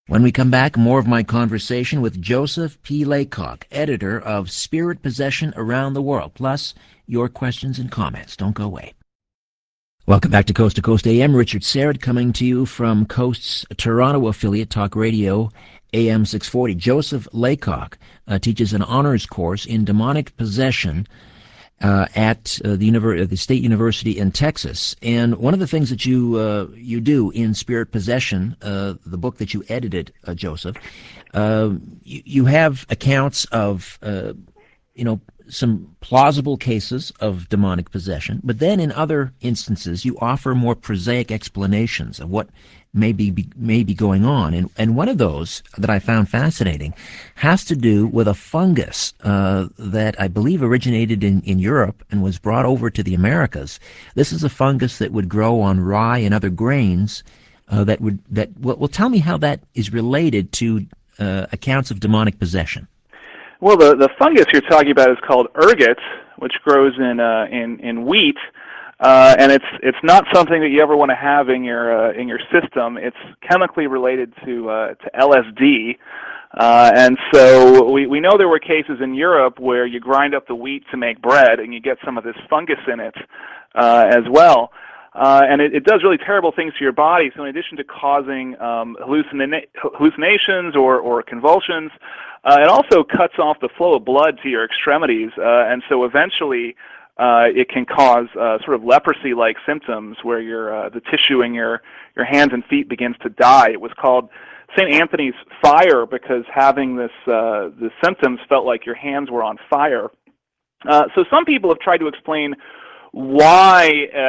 When we come back, more of my conversation with Joseph P. Laycock, editor of Spirit Possession Around the World, plus your questions and comments. Don't go away. Welcome back to Coast AM. Richard Syrett coming to you from Coast's Toronto affiliate, Talk Radio, AM 640. Joseph Laycock teaches an honors course in demonic possession at the State University in Texas. And one of the things that you do in Spirit Possession, the book that you edited, Joseph, you have accounts of some plausible cases of demonic possession, but then in other instances you offer more prosaic explanations of what may be going on. And one of those that I found fascinating has to do with a fungus that I believe originated in Europe and was brought over to the Americas. This is a fungus that would grow on rye and other grains well, tell me how that is related to accounts of demonic possession. Well, the fungus you're talking about is called ergot, which grows in wheat, and it's not something that you ever want to have in your system. It's chemically related to LSD, and so we know there were cases in Europe where you grind up the wheat to make bread, and you get some of this fungus in it as well. And it does really terrible things to your body. So in addition to causing hallucinations or convulsions, it also cuts off the flow of blood to your extremities, and so eventually it can cause sort of leprosy-like symptoms where the tissue in your hands and feet begins to die. It was called St. Anthony's fire because having the symptoms felt like your hands were on fire. So some people have tried to explain why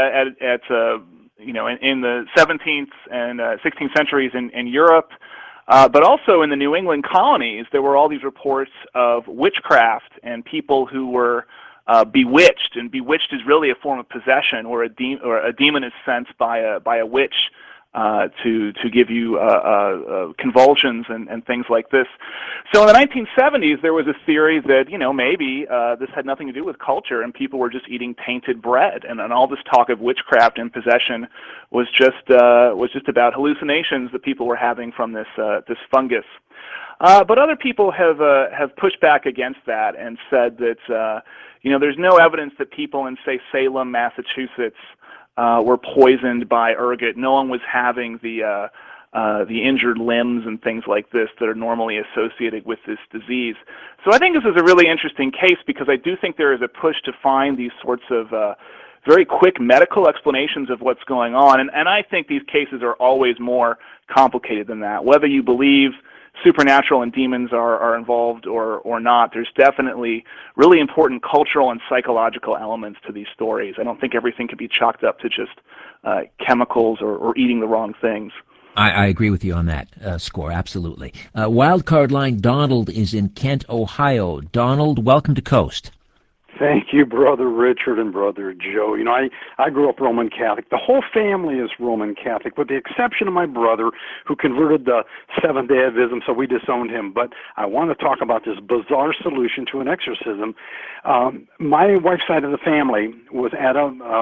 in the 17th and 16th centuries in Europe, but also in the New England colonies, there were all these reports of witchcraft and people who were bewitched, and bewitched is really a form of possession, or a demon is sent by a witch to give you convulsions and things like this. So in the 1970s, there was a theory that maybe this had nothing to do with culture, and people were just eating tainted bread, and all this talk of witchcraft and possession was just about hallucinations that people were having from this fungus. But other people have pushed back against that and said that there's no evidence that people in, say, Salem, Massachusetts, were poisoned by ergot. No one was having the injured limbs and things like this that are normally associated with this disease. So I think this is a really interesting case because I do think there is a push to find these sorts of very quick medical explanations of what's going on. And I think these cases are always more complicated than that. Whether you believe supernatural and demons are involved or not, there's definitely really important cultural and psychological elements to these stories. I don't think everything can be chalked up to just chemicals or eating the wrong things. I agree with you on that score, absolutely. Wildcard line Donald is in Kent, Ohio. Donald, welcome to Coast. Thank you, Brother Richard and Brother Joe. I grew up Roman Catholic. The whole family is Roman Catholic, with the exception of my brother, who converted to Seventh-day Adventism, so we disowned him. But I want to talk about this bizarre solution to an exorcism. My wife's side of the family was at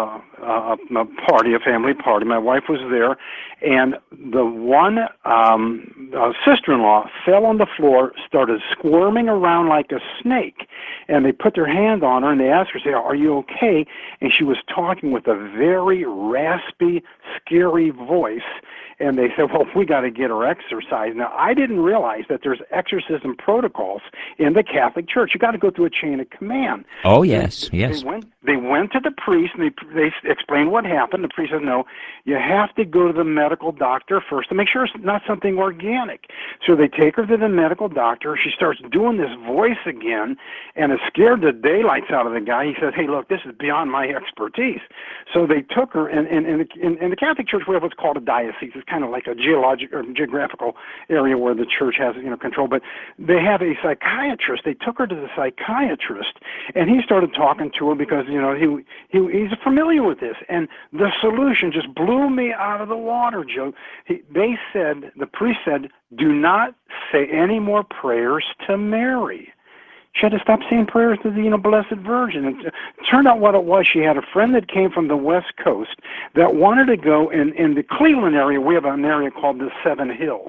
a family party. My wife was there, and the one sister-in-law fell on the floor, started squirming around like a snake, and they put their hand on her, and they asked her, say, "Are you okay?" And she was talking with a very raspy, scary voice, and they said, "Well, we got to get her exorcised." Now, I didn't realize that there's exorcism protocols in the Catholic Church. You got to go through a chain of command. Oh, yes, yes. They went to the priest, and they explained what happened. The priest said, "No, you have to go to the medical doctor first to make sure it's not something organic." So they take her to the medical doctor. She starts doing this voice again, and it scared the daylights out of the guy. He said, "Hey, look, this is beyond my expertise." So they took her, and in the Catholic Church, we have what's called a diocese. It's kind of like a geographical area where the church has control. But they have a psychiatrist. They took her to the psychiatrist, and he started talking to her because he's familiar with this. And the solution just blew me out of the water, Joe. The priest said, "Do not say any more prayers to Mary." She had to stop saying prayers to the Blessed Virgin. It turned out what it was. She had a friend that came from the West Coast that wanted to go in the Cleveland area. We have an area called the Seven Hills.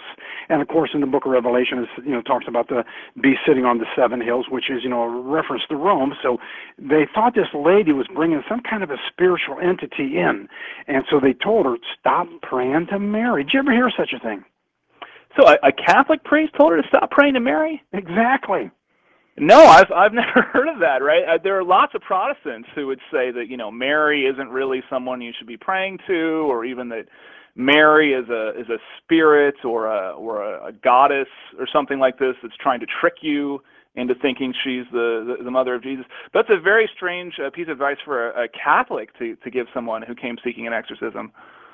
And of course, in the Book of Revelation, it talks about the beast sitting on the 7 hills, which is a reference to Rome. So they thought this lady was bringing some kind of a spiritual entity in, and so they told her, stop praying to Mary. Did you ever hear such a thing? So a Catholic priest told her to stop praying to Mary? Exactly. No, I've never heard of that. Right? There are lots of Protestants who would say that Mary isn't really someone you should be praying to, or even that Mary is a spirit or a goddess or something like this that's trying to trick you into thinking she's the mother of Jesus. That's a very strange piece of advice for a Catholic to give someone who came seeking an exorcism.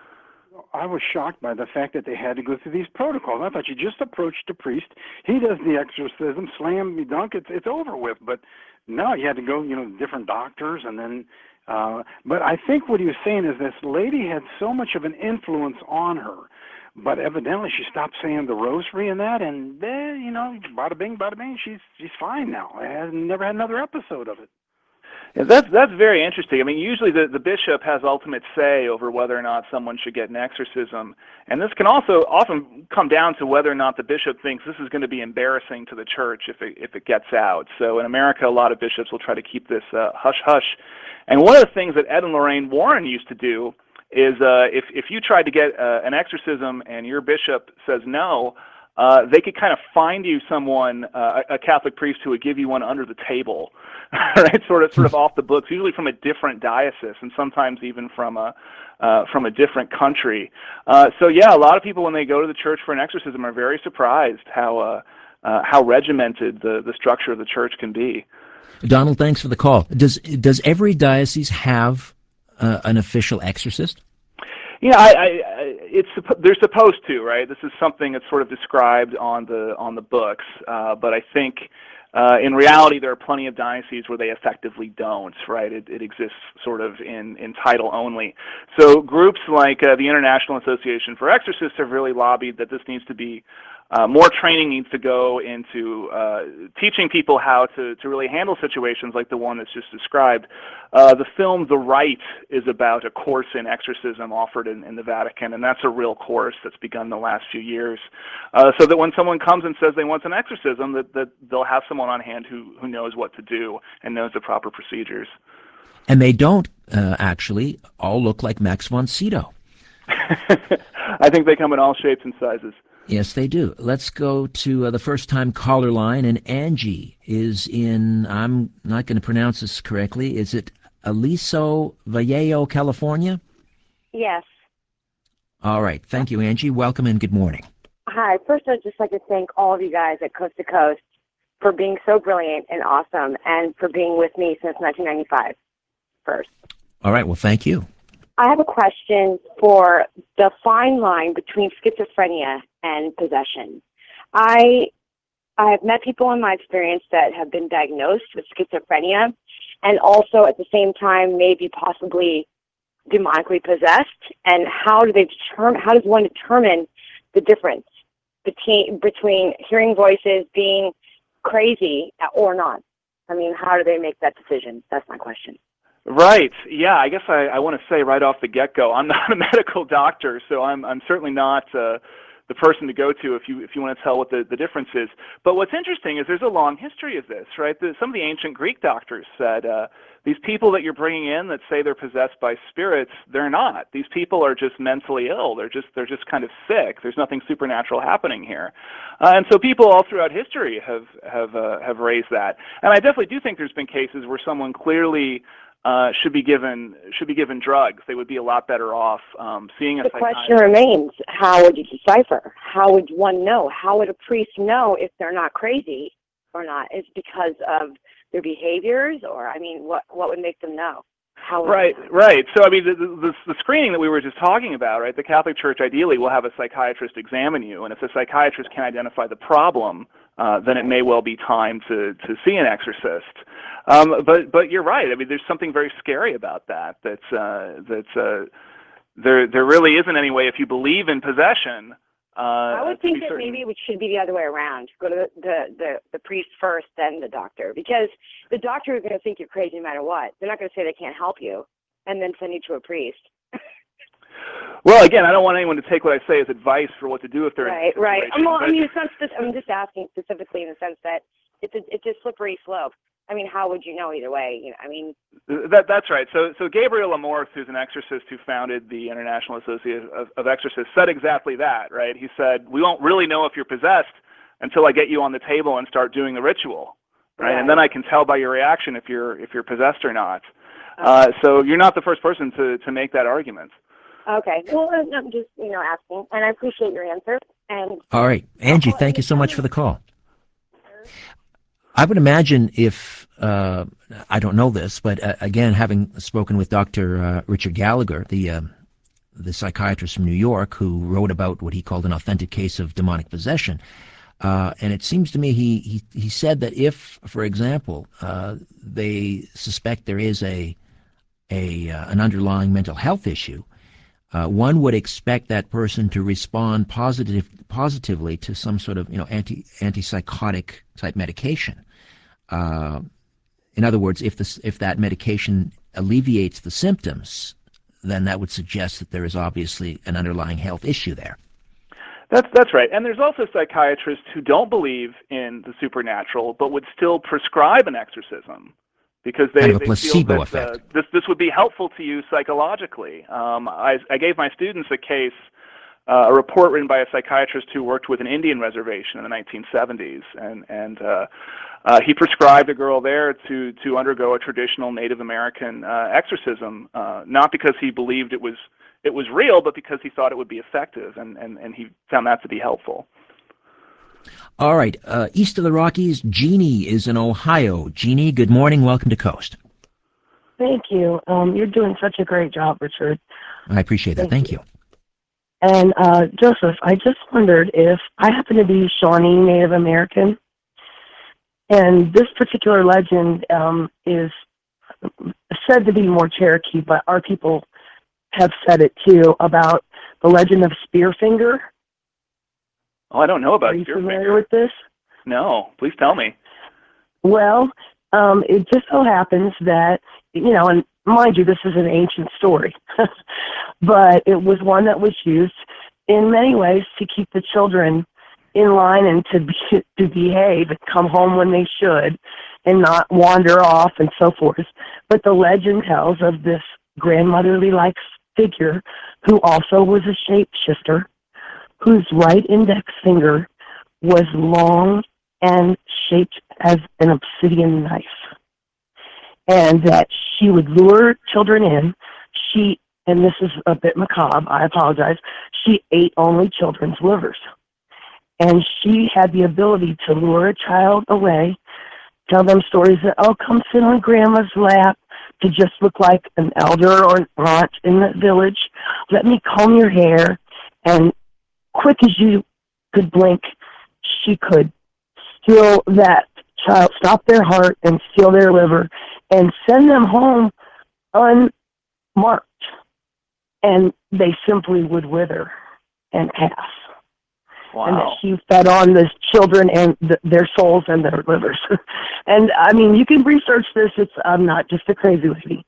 I was shocked by the fact that they had to go through these protocols. I thought you just approached a priest, he does the exorcism, slam me dunk, it's over with. But no, you had to go, different doctors, and then. But I think what he was saying is this lady had so much of an influence on her, but evidently she stopped saying the rosary and that, and bada bing, she's fine now. I have never had another episode of it. Yeah, that's very interesting. I mean, usually the bishop has ultimate say over whether or not someone should get an exorcism, and this can also often come down to whether or not the bishop thinks this is going to be embarrassing to the church if it gets out. So in America, a lot of bishops will try to keep this hush-hush. And one of the things that Ed and Lorraine Warren used to do is if you tried to get an exorcism and your bishop says no, they could kind of find you someone, a Catholic priest who would give you one under the table, right? Sort of off the books, usually from a different diocese, and sometimes even from a different country. So yeah, a lot of people when they go to the church for an exorcism are very surprised how regimented the structure of the church can be. Donald, thanks for the call. Does every diocese have an official exorcist? Yeah, they're supposed to, right? This is something that's sort of described on the books, but I think in reality there are plenty of dioceses where they effectively don't, right? It exists sort of in title only. So groups like the International Association for Exorcists have really lobbied that this needs to be more training needs to go into teaching people how to really handle situations like the one that's just described. The film The Rite is about a course in exorcism offered in the Vatican, and that's a real course that's begun in the last few years. So that when someone comes and says they want an exorcism, that they'll have someone on hand who knows what to do and knows the proper procedures. And they don't actually all look like Max von Sydow. I think they come in all shapes and sizes. Yes, they do. Let's go to the first-time caller line, and Angie is in, I'm not going to pronounce this correctly, is it Aliso Vallejo, California? Yes. All right. Thank you, Angie. Welcome and good morning. Hi. First, I'd just like to thank all of you guys at Coast to Coast for being so brilliant and awesome and for being with me since 1995 first. All right. Well, thank you. I have a question for the fine line between schizophrenia and possession. I have met people in my experience that have been diagnosed with schizophrenia and also at the same time maybe possibly demonically possessed. And how does one determine the difference between hearing voices, being crazy or not? I mean, how do they make that decision? That's my question. Right. Yeah. I guess I want to say right off the get-go, I'm not a medical doctor, so I'm certainly not the person to go to if you want to tell what the difference is. But what's interesting is there's a long history of this, right? Some of the ancient Greek doctors said these people that you're bringing in that say they're possessed by spirits, they're not. These people are just mentally ill. They're just kind of sick. There's nothing supernatural happening here, and so people all throughout history have raised that. And I definitely do think there's been cases where someone clearly should be given drugs. They would be a lot better off seeing a psychiatrist. The question remains, how would you decipher? How would one know? How would a priest know if they're not crazy or not? Is it because of their behaviors, or, I mean, what would make them know? Right. So, I mean, the screening that we were just talking about, right, the Catholic Church ideally will have a psychiatrist examine you, and if the psychiatrist can identify the problem, then it may well be time to see an exorcist. But you're right. I mean, there's something very scary about that. There really isn't any way if you believe in possession. I would think that maybe it should be the other way around. Go to the priest first, then the doctor, because the doctor is going to think you're crazy no matter what. They're not going to say they can't help you and then send you to a priest. Well, again, I don't want anyone to take what I say as advice for what to do if they're Right, in right. a situation, I mean, I'm just asking specifically in the sense that it's a slippery slope. I mean, how would you know either way? I mean. That's right. So Gabriel Amorth, who's an exorcist who founded the International Association of Exorcists, said exactly that, right? He said, we won't really know if you're possessed until I get you on the table and start doing the ritual, right? And then I can tell by your reaction if you're possessed or not. So you're not the first person to make that argument. Okay. Well, I'm just, asking, and I appreciate your answer. And all right. Angie, thank you so much for the call. I would imagine if, I don't know this, but again, having spoken with Dr. Richard Gallagher, the psychiatrist from New York who wrote about what he called an authentic case of demonic possession, and it seems to me he said that if, for example, they suspect there is an underlying mental health issue, one would expect that person to respond positively to some sort of antipsychotic type medication. In other words, if that medication alleviates the symptoms, then that would suggest that there is obviously an underlying health issue there. That's right. And there's also psychiatrists who don't believe in the supernatural but would still prescribe an exorcism because they kind of a placebo feel that effect. This would be helpful to you psychologically. I gave my students a case, a report written by a psychiatrist who worked with an Indian reservation in the 1970s, and he prescribed a girl there to undergo a traditional Native American exorcism, not because he believed it was real, but because he thought it would be effective, and he found that to be helpful. All right. East of the Rockies, Jeannie is in Ohio. Jeannie, good morning. Welcome to Coast. Thank you. You're doing such a great job, Richard. I appreciate that. Thank you. And Joseph, I just wondered if I happen to be Shawnee Native American, and this particular legend is said to be more Cherokee, but our people have said it too, about the legend of Spearfinger. Oh, I don't know about Spearfinger. Are you familiar with this? No, please tell me. Well, it just so happens that, and mind you, this is an ancient story, but it was one that was used in many ways to keep the children in line and to behave and come home when they should and not wander off and so forth. But the legend tells of this grandmotherly-like figure who also was a shapeshifter, whose right index finger was long and shaped as an obsidian knife, and that she would lure children in. And this is a bit macabre, I apologize, she ate only children's livers. And she had the ability to lure a child away, tell them stories that, oh, come sit on grandma's lap, to just look like an elder or an aunt in the village. Let me comb your hair. And quick as you could blink, she could steal that child, stop their heart and steal their liver and send them home unmarked. And they simply would wither and pass. Wow. And that she fed on the children and their souls and their livers. And, I mean, you can research this. I'm not just a crazy lady.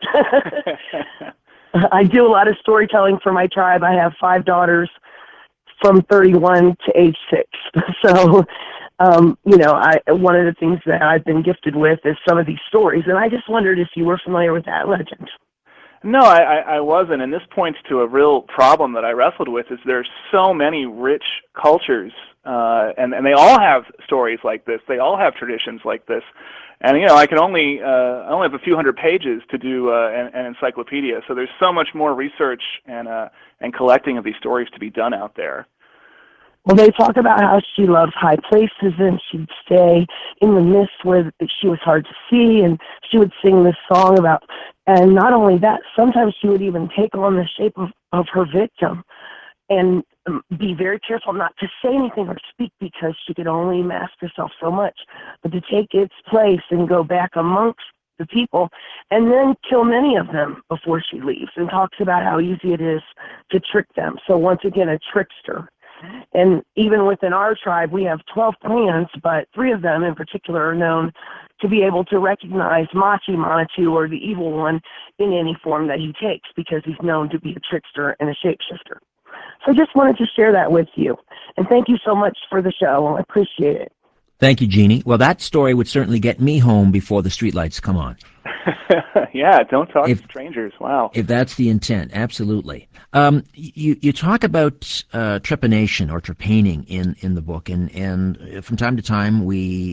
I do a lot of storytelling for my tribe. I have 5 daughters from 31 to age 6. So, one of the things that I've been gifted with is some of these stories. And I just wondered if you were familiar with that legend. No, I wasn't, and this points to a real problem that I wrestled with, is there's so many rich cultures, and they all have stories like this. They all have traditions like this. And, I can only have a few hundred pages to do an encyclopedia, so there's so much more research and collecting of these stories to be done out there. Well, they talk about how she loves high places and she'd stay in the mist where she was hard to see, and she would sing this song about, and not only that, sometimes she would even take on the shape of her victim and be very careful not to say anything or speak because she could only mask herself so much, but to take its place and go back amongst the people and then kill many of them before she leaves, and talks about how easy it is to trick them. So once again, a trickster. And even within our tribe, we have 12 clans, but 3 of them in particular are known to be able to recognize Machi Manatu, or the evil one, in any form that he takes, because he's known to be a trickster and a shapeshifter. So I just wanted to share that with you. And thank you so much for the show. I appreciate it. Thank you, Jeannie. Well, that story would certainly get me home before the streetlights come on. Yeah, don't talk to strangers. Wow. If that's the intent, absolutely. You talk about trepanation or trepaning in the book, and from time to time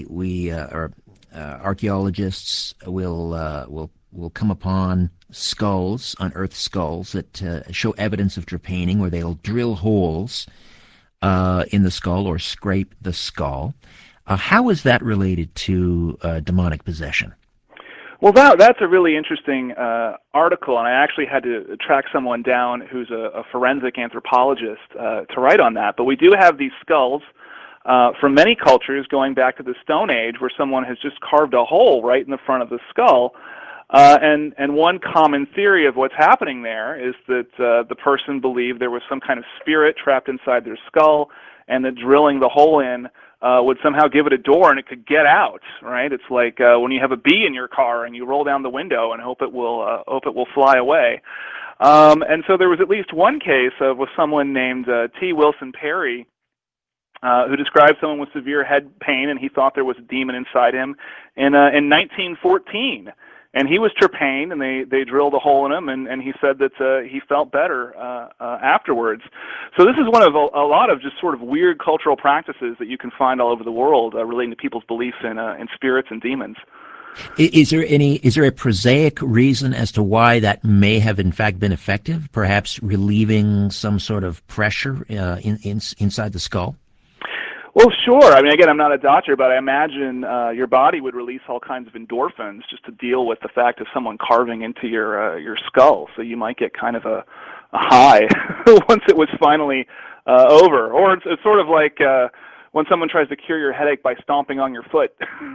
archaeologists will come upon skulls, unearthed skulls that show evidence of trepaning, where they'll drill holes in the skull or scrape the skull. How is that related to demonic possession? Well, that's a really interesting article, and I actually had to track someone down who's a forensic anthropologist to write on that. But we do have these skulls from many cultures going back to the Stone Age, where someone has just carved a hole right in the front of the skull. And one common theory of what's happening there is that the person believed there was some kind of spirit trapped inside their skull, and that drilling the hole in would somehow give it a door and it could get out, right? It's like when you have a bee in your car and you roll down the window and hope it will fly away. And so there was at least one case with someone named T. Wilson Perry, who described someone with severe head pain, and he thought there was a demon inside him in 1914. And he was trepaned, and they drilled a hole in him, and he said that he felt better afterwards. So this is one of a lot of just sort of weird cultural practices that you can find all over the world relating to people's beliefs in spirits and demons. Is there a prosaic reason as to why that may have in fact been effective? Perhaps relieving some sort of pressure inside the skull? Well, sure. I mean, again, I'm not a doctor, but I imagine your body would release all kinds of endorphins just to deal with the fact of someone carving into your skull. So you might get kind of a high once it was finally over. Or it's sort of like when someone tries to cure your headache by stomping on your foot.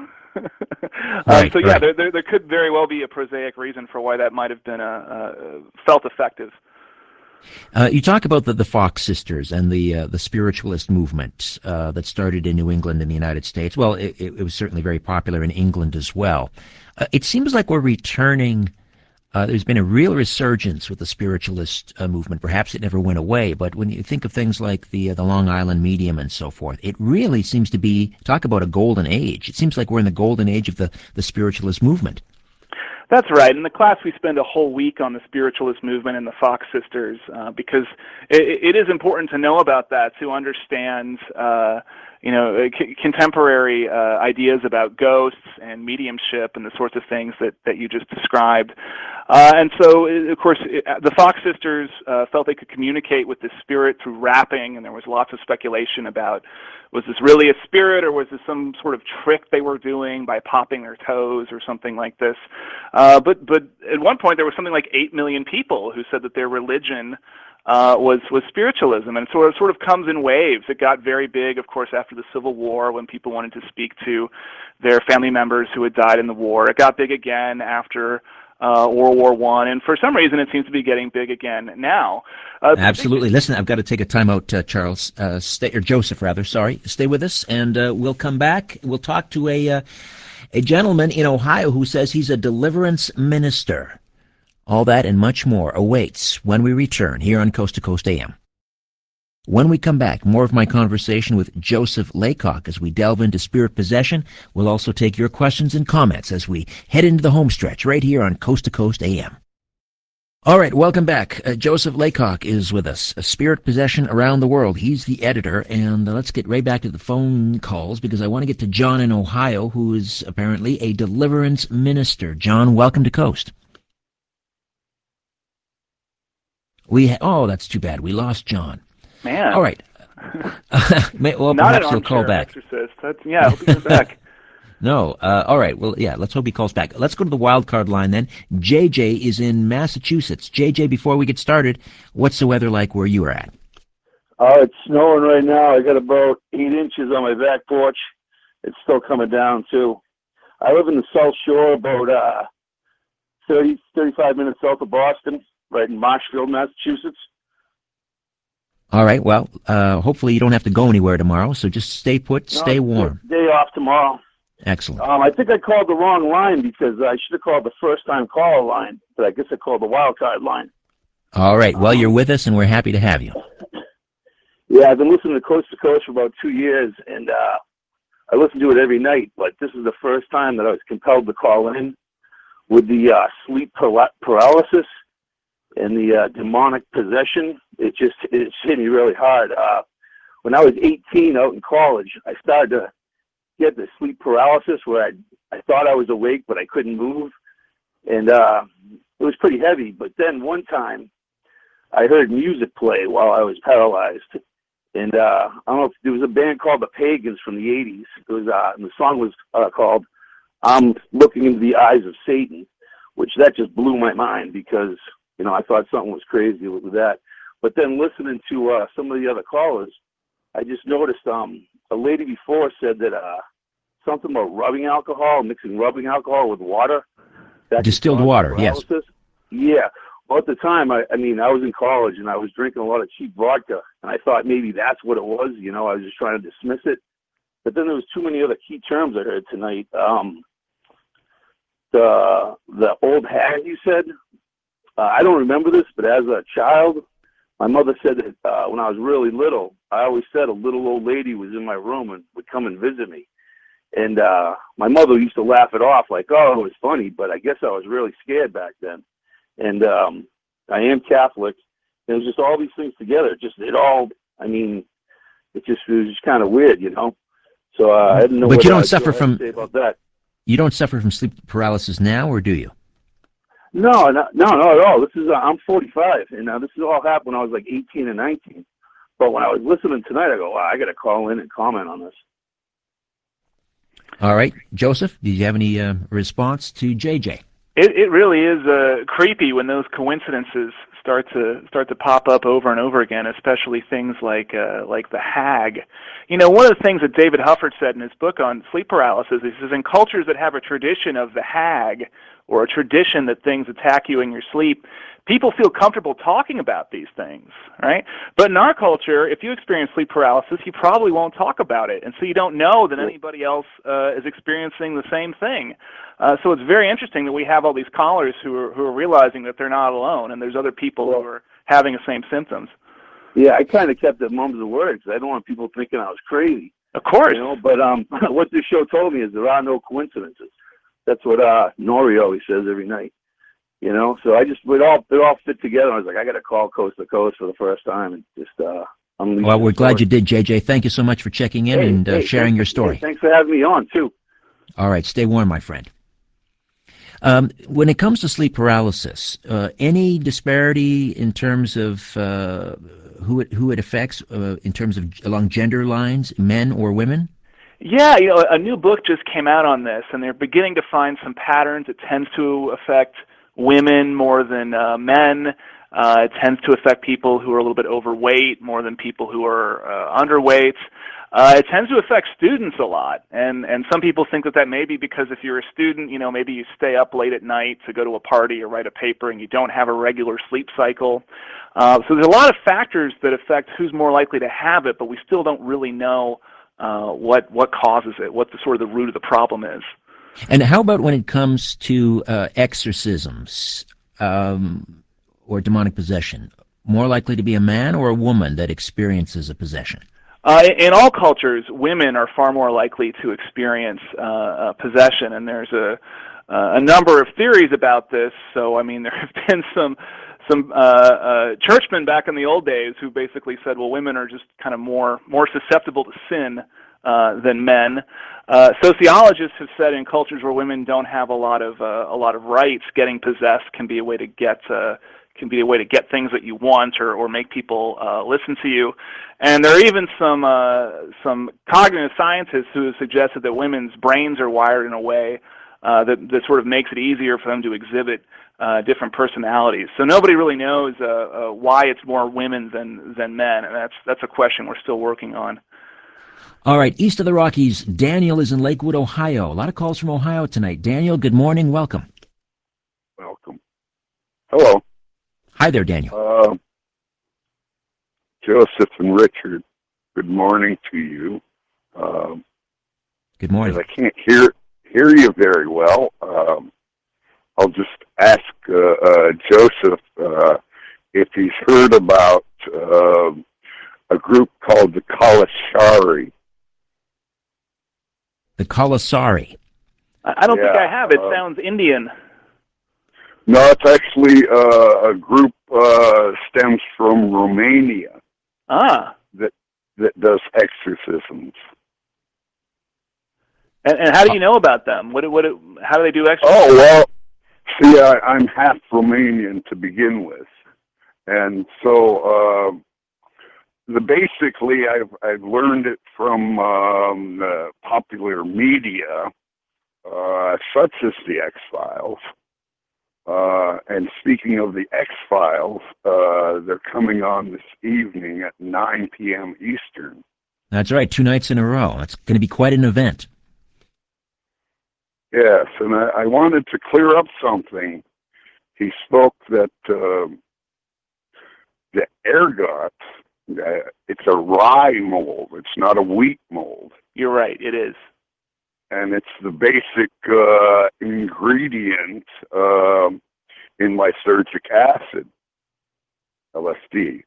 Right, so yeah, right. there could very well be a prosaic reason for why that might have been felt effective. You talk about the Fox sisters and the spiritualist movement that started in New England in the United States. Well, it was certainly very popular in England as well. It seems like we're returning. There's been a real resurgence with the spiritualist movement. Perhaps it never went away, but when you think of things like the Long Island Medium and so forth, it really seems to be, talk about a golden age. It seems like we're in the golden age of the spiritualist movement. That's right. In the class, we spend a whole week on the spiritualist movement and the Fox sisters because it is important to know about that, to understand contemporary ideas about ghosts and mediumship and the sorts of things that you just described. And so, of course, the Fox sisters felt they could communicate with the spirit through rapping, and there was lots of speculation about, was this really a spirit, or was this some sort of trick they were doing by popping their toes or something like this? But at one point, there was something like 8 million people who said that their religion was spiritualism, and so it sort of comes in waves. It got very big, of course, after the Civil War, when people wanted to speak to their family members who had died in the war. It got big again after World War I, and for some reason it seems to be getting big again now. Absolutely. Listen, I've got to take a time out, Charles, or Joseph, rather, sorry. Stay with us, and we'll come back. We'll talk to a gentleman in Ohio who says he's a deliverance minister. All that and much more awaits when we return here on Coast to Coast AM. When we come back, more of my conversation with Joseph Laycock as we delve into spirit possession. We'll also take your questions and comments as we head into the home stretch right here on Coast to Coast AM. All right, welcome back. Joseph Laycock is with us, Spirit Possession Around the World. He's the editor, and let's get right back to the phone calls because I want to get to John in Ohio, who is apparently a deliverance minister. John, welcome to Coast. That's too bad. We lost John. Man. All right. Well, not perhaps he'll call back. Exorcist. I hope he comes back. No. All right. Well, yeah, let's hope he calls back. Let's go to the wild card line then. JJ is in Massachusetts. JJ, before we get started, what's the weather like where you are at? Oh, it's snowing right now. I got about 8 inches on my back porch. It's still coming down, too. I live in the South Shore, about 35 minutes south of Boston, right in Marshfield, Massachusetts. All right. Well, hopefully you don't have to go anywhere tomorrow, so just stay put, stay warm. Day off tomorrow. Excellent. I think I called the wrong line because I should have called the first-time caller line, but I guess I called the wild card line. All right. Well, you're with us, and we're happy to have you. Yeah, I've been listening to Coast for about 2 years, and I listen to it every night. But this is the first time that I was compelled to call in with the sleep paralysis and the demonic possession. It's hit me really hard. When I was 18 out in college, I started to get the sleep paralysis where I thought I was awake, but I couldn't move. And it was pretty heavy. But then one time I heard music play while I was paralyzed. And I don't know if there was a band called the Pagans from the 80s. It was, and the song was called I'm Looking into the Eyes of Satan, which that just blew my mind because, I thought something was crazy with that. But then listening to some of the other callers, I just noticed a lady before said that something about mixing rubbing alcohol with water. Distilled water, yes. Yeah. Well, at the time, I was in college and I was drinking a lot of cheap vodka, and I thought maybe that's what it was. I was just trying to dismiss it. But then there was too many other key terms I heard tonight. The old hag, you said. I don't remember this, but as a child, my mother said that when I was really little, I always said a little old lady was in my room and would come and visit me. And my mother used to laugh it off like, oh, it was funny, but I guess I was really scared back then. And I am Catholic. It was just all these things together. It was just kind of weird, So I didn't know. But you don't suffer from about that. You don't suffer from sleep paralysis now, or do you? No, not at all. This is I'm 45, and this is all happened when I was like 18 and 19. But when I was listening tonight, I go, wow, I got to call in and comment on this. All right, Joseph, did you have any response to JJ? It really is creepy when those coincidences start to pop up over and over again, especially things like the hag. One of the things that David Hufford said in his book on sleep paralysis is he says in cultures that have a tradition of the hag or a tradition that things attack you in your sleep, people feel comfortable talking about these things, right? But in our culture, if you experience sleep paralysis, you probably won't talk about it, and so you don't know that anybody else is experiencing the same thing. So it's very interesting that we have all these callers who are realizing that they're not alone, and there's other people who are having the same symptoms. Yeah, I kind of kept it mum's the word because I don't want people thinking I was crazy. Of course. But what this show told me is there are no coincidences. That's what Nori always says every night. So it all fit together. I was like, I got to call Coast to Coast for the first time and just Well, we're glad you did, JJ. Thank you so much for checking in and sharing your story. Thanks for having me on too. All right, stay warm, my friend. When it comes to sleep paralysis, any disparity in terms of who it affects in terms of along gender lines, men or women? Yeah, a new book just came out on this, and they're beginning to find some patterns. It tends to affect women more than men. It tends to affect people who are a little bit overweight more than people who are underweight. It tends to affect students a lot, and some people think that may be because if you're a student, maybe you stay up late at night to go to a party or write a paper and you don't have a regular sleep cycle. So there's a lot of factors that affect who's more likely to have it, but we still don't really know what causes it, what the sort of the root of the problem is. And how about when it comes to exorcisms or demonic possession? More likely to be a man or a woman that experiences a possession? In all cultures, women are far more likely to experience possession, and there's a number of theories about this. So, there have been some churchmen back in the old days who basically said, well, women are just kind of more susceptible to sin than men. Sociologists have said in cultures where women don't have a lot of rights, getting possessed can be a way to get things that you want or make people listen to you. And there are even some cognitive scientists who have suggested that women's brains are wired in a way that sort of makes it easier for them to exhibit different personalities. So nobody really knows why it's more women than men, and that's a question we're still working on. All right, east of the Rockies, Daniel is in Lakewood, Ohio. A lot of calls from Ohio tonight. Daniel, good morning. Welcome. Welcome. Hello. Hi there, Daniel. Joseph and Richard, good morning to you. Good morning. I can't hear you very well. I'll just ask Joseph if he's heard about a group called the Kalashari. The Kalasari. I don't think I have. It sounds Indian. No, it's actually a group stems from Romania. That does exorcisms. And how do you know about them? How do they do exorcisms? Oh, well, see, I'm half Romanian to begin with. And so basically I've learned it from the popular media, such as the X-Files. And speaking of the X-Files, they're coming on this evening at 9 p.m. Eastern. That's right, 2 nights in a row. It's going to be quite an event. Yes, and I wanted to clear up something. He spoke that the ergot, it's a rye mold. It's not a wheat mold. You're right, it is. And it's the basic ingredient in lysergic acid, LSD.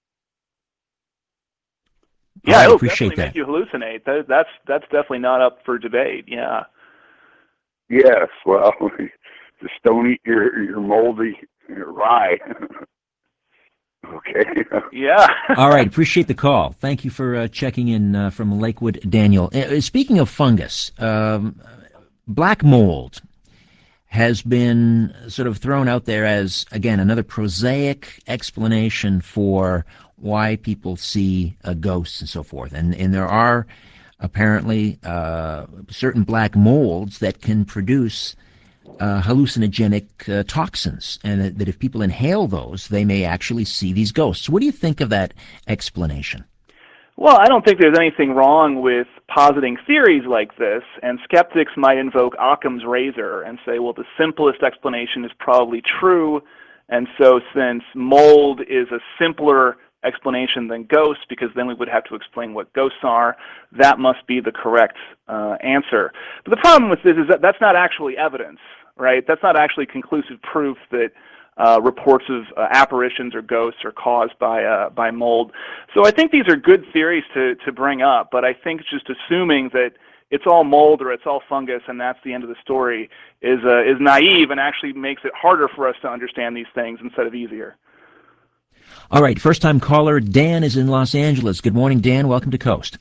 Yeah, I it'll appreciate definitely that. make you hallucinate. That's definitely not up for debate. Yeah. Yes, well, just don't eat your moldy rye. Okay. Yeah. All right, appreciate the call. Thank you for checking in from Lakewood, Daniel. Speaking of fungus, black mold has been sort of thrown out there as, again, another prosaic explanation for why people see ghosts and so forth. And there are apparently certain black molds that can produce hallucinogenic toxins, and that if people inhale those, they may actually see these ghosts. What do you think of that explanation? Well, I don't think there's anything wrong with positing theories like this, and skeptics might invoke Occam's razor and say, well, the simplest explanation is probably true, and so since mold is a simpler explanation than ghosts, because then we would have to explain what ghosts are, that must be the correct answer. But the problem with this is that that's not actually evidence, right? That's not actually conclusive proof that reports of apparitions or ghosts are caused by mold. So I think these are good theories to bring up, but I think just assuming that it's all mold or it's all fungus and that's the end of the story is naive and actually makes it harder for us to understand these things instead of easier. All right, first-time caller Dan is in Los Angeles. Good morning, Dan. Welcome to Coast.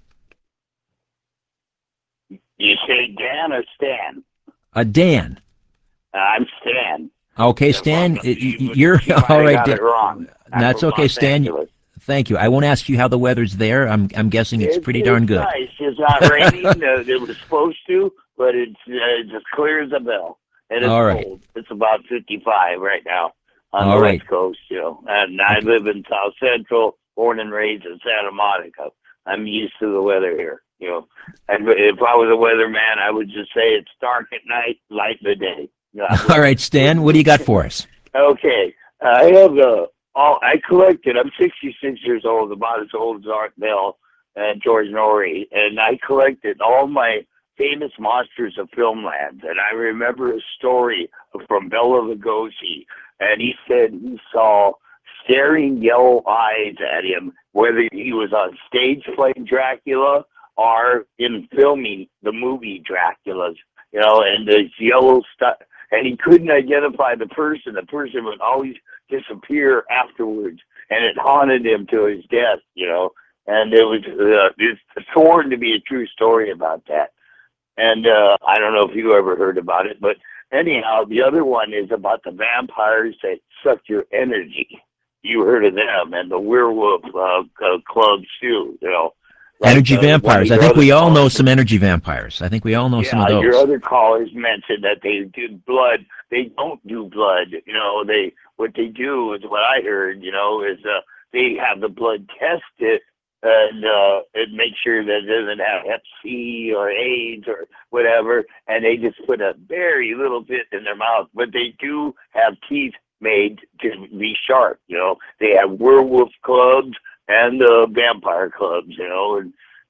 You say Dan or Stan? Dan. I'm Stan. Okay, Stan, you're all right. I got it wrong. That's okay, Stan. Thank you. I won't ask you how the weather's there. I'm guessing it's pretty darn good. Nice. It's not raining. It was supposed to, but it's as clear as a bell. And it's all right. cold. It's about 55 right now on all the right. West Coast, And I live in South Central, born and raised in Santa Monica. I'm used to the weather here, And if I was a weatherman, I would just say it's dark at night, light in the day. All right, Stan, what do you got for us? Okay. I have I collected, I'm 66 years old, about as old as Art Bell and George Norrie, and I collected all my famous monsters of Filmland. And I remember a story from Bela Lugosi, and he said he saw staring yellow eyes at him, whether he was on stage playing Dracula or in filming the movie Draculas, and this yellow stuff. And he couldn't identify the person. The person would always disappear afterwards, and it haunted him to his death, And it was it's sworn to be a true story about that. And I don't know if you ever heard about it, but anyhow, the other one is about the vampires that suck your energy. You heard of them, and the werewolf clubs too, Like, energy vampires. I think we all know some energy vampires. I think we all know some of those. Your other callers mentioned that they do blood. They don't do blood. What they do is what I heard. Is they have the blood tested and make sure that it doesn't have Hep C or AIDS or whatever, and they just put a very little bit in their mouth. But they do have teeth made to be sharp. They have werewolf clubs and vampire clubs, and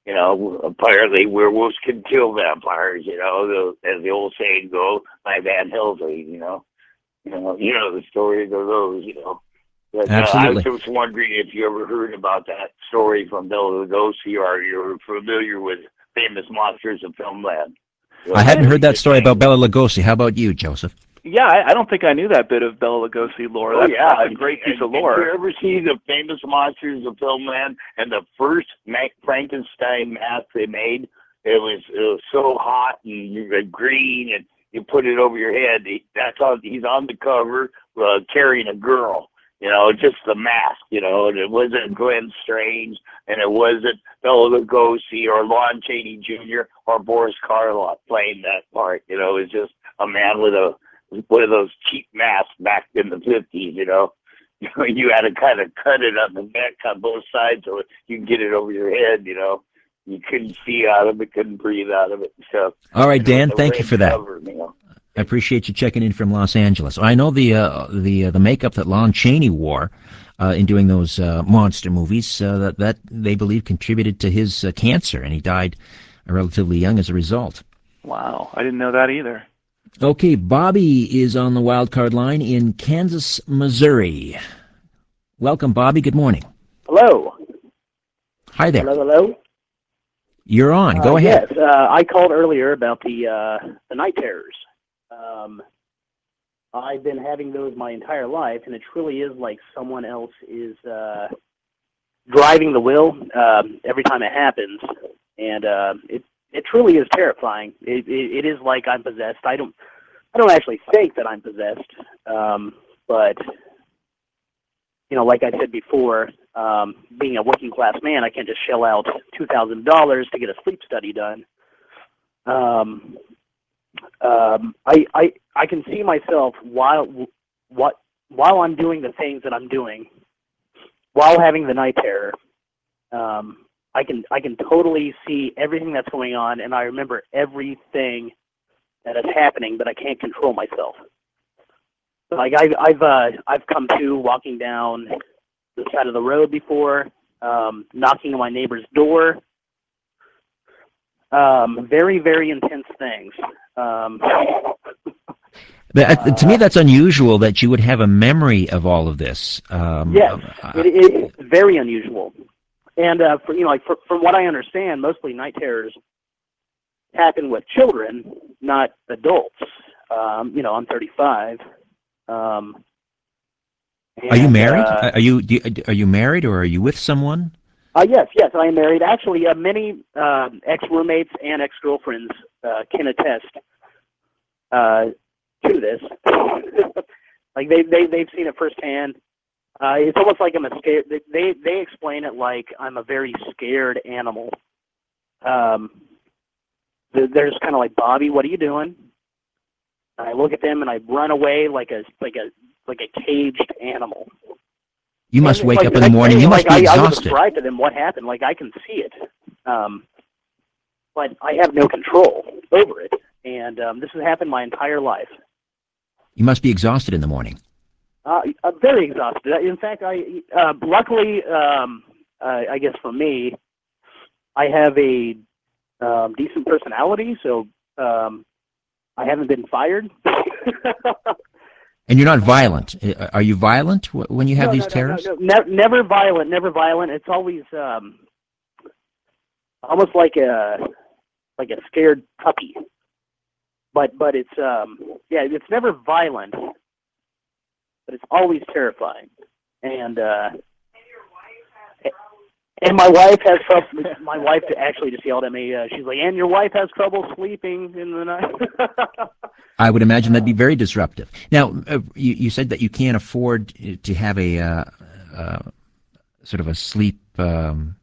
Apparently werewolves can kill vampires. As the old saying goes, by Van Helsing. You know the story of those. But, I was Absolutely. just wondering if you ever heard about that story from Bela Lugosi, or you're familiar with Famous Monsters of Filmland. I hadn't heard that story about Bela Lugosi. How about you, Joseph? Yeah, I don't think I knew that bit of Bela Lugosi lore. That's a great piece of lore. Did you ever see the Famous Monsters of Filmland and the first Frankenstein mask they made? It was so hot and green, and you put it over your head. He's on the cover carrying a girl. Just the mask. And it wasn't Glenn Strange, and it wasn't Bela Lugosi or Lon Chaney Jr. or Boris Karloff playing that part. It was just a man with one of those cheap masks back in the 50s. You had to kind of cut it on the neck on both sides so you can get it over your head. You couldn't see out of it, couldn't breathe out of it. So, all right, Dan, thank you for that. Cover, I appreciate you checking in from Los Angeles. I know the makeup that Lon Chaney wore in doing those monster movies that they believe contributed to his cancer, and he died relatively young as a result. Wow, I didn't know that either. Okay, Bobby is on the wild card line in Kansas, Missouri. Welcome, Bobby. Good morning. Hello. Hi there. Hello. You're on. Go ahead. Yes, I called earlier about the night terrors. I've been having those my entire life, and it truly is like someone else is driving the wheel every time it happens, and it truly is terrifying. It is like I'm possessed. I don't actually think that I'm possessed, but like I said before, being a working class man, I can't just shell out $2,000 to get a sleep study done. I can see myself while I'm doing the things that I'm doing, while having the night terror. I can totally see everything that's going on, and I remember everything that is happening, but I can't control myself. Like I've come to walking down the side of the road before, knocking on my neighbor's door. Very, very intense things. To me, that's unusual that you would have a memory of all of this. Yes, it's very unusual. And from what I understand, mostly night terrors happen with children, not adults. I'm 35. Are you married? Are you married, or are you with someone? Yes, I am married. Actually, many ex-roommates and ex-girlfriends can attest to this. Like they've seen it firsthand. It's almost like I'm a scared. They explain it like I'm a very scared animal. They're just kind of like, Bobby, what are you doing? And I look at them and I run away like a caged animal. You must wake up in the morning. You must be exhausted. I will describe to them what happened. Like I can see it, but I have no control over it. And this has happened my entire life. You must be exhausted in the morning. I'm very exhausted. In fact, luckily, I guess for me, I have a decent personality, so I haven't been fired. And you're not violent. Are you violent when you have these terrors? No, never violent. Never violent. It's always almost like a scared puppy. But it's it's never violent. But it's always terrifying. And my wife has trouble. My wife actually just yelled at me. She's like, "And your wife has trouble sleeping in the night." I would imagine that'd be very disruptive. Now, you said that you can't afford to have a sort of a sleep, to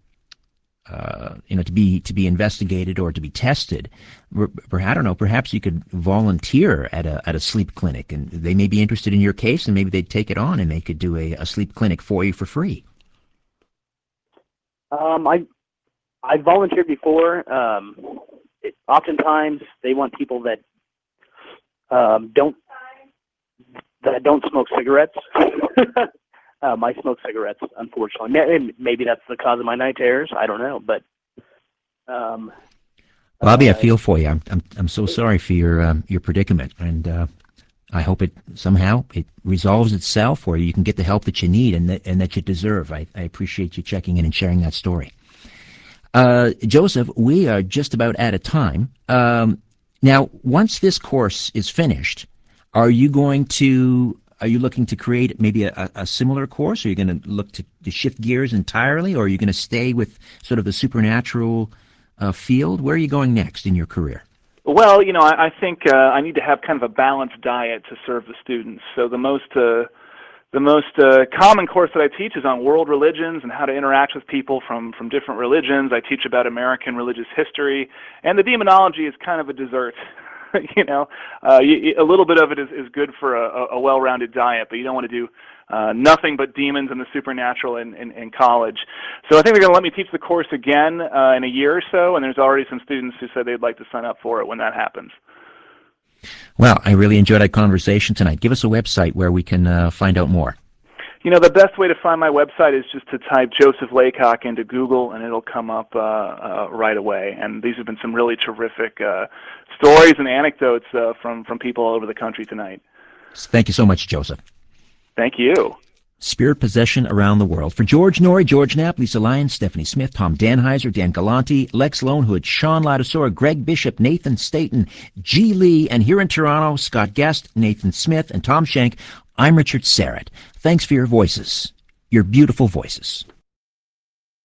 be investigated or to be tested. I don't know. Perhaps you could volunteer at a sleep clinic, and they may be interested in your case, and maybe they'd take it on, and they could do a sleep clinic for you for free. I volunteered before. Oftentimes they want people that don't smoke cigarettes. I smoke cigarettes, unfortunately. Maybe that's the cause of my night terrors. I don't know, but Bobby, I feel for you. I'm so sorry for your predicament, and I hope it somehow it resolves itself, or you can get the help that you need and that you deserve. I appreciate you checking in and sharing that story. Joseph, we are just about out of time. Now, once this course is finished, are you looking to create maybe a similar course? Are you going to look to shift gears entirely, or are you going to stay with sort of the supernatural field? Where are you going next in your career? Well, I think I need to have kind of a balanced diet to serve the students. So the most common course that I teach is on world religions and how to interact with people from different religions. I teach about American religious history, and the demonology is kind of a dessert. A little bit of it is good for a well-rounded diet, but you don't want to do nothing but demons and the supernatural in college. So I think they're going to let me teach the course again in a year or so, and there's already some students who said they'd like to sign up for it when that happens. Well, I really enjoyed our conversation tonight. Give us a website where we can find out more. The best way to find my website is just to type Joseph Laycock into Google, and it'll come up right away. And these have been some really terrific stories and anecdotes from people all over the country tonight. Thank you so much, Joseph. Thank you. Spirit Possession Around the World. For George Norrie, George Knapp, Lisa Lyons, Stephanie Smith, Tom Danheiser, Dan Galante, Lex Lonehood, Sean Ladasora, Greg Bishop, Nathan Staten, G. Lee, and here in Toronto, Scott Guest, Nathan Smith, and Tom Schenk, I'm Richard Serrett. Thanks for your voices, your beautiful voices.